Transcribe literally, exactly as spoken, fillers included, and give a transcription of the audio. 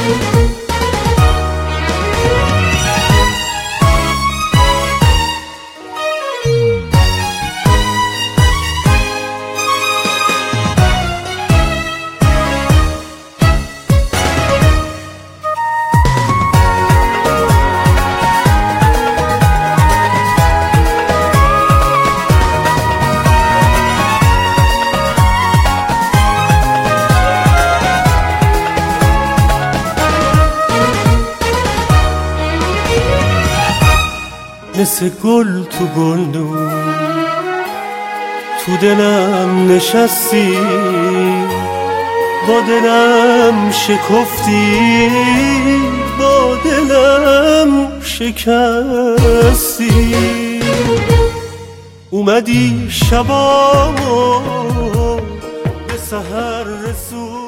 مثل گل تو گلدون تو دلم نشستی، با دلم شکفتی، با دلم شکستی. اومدی شبامو به سحر رسون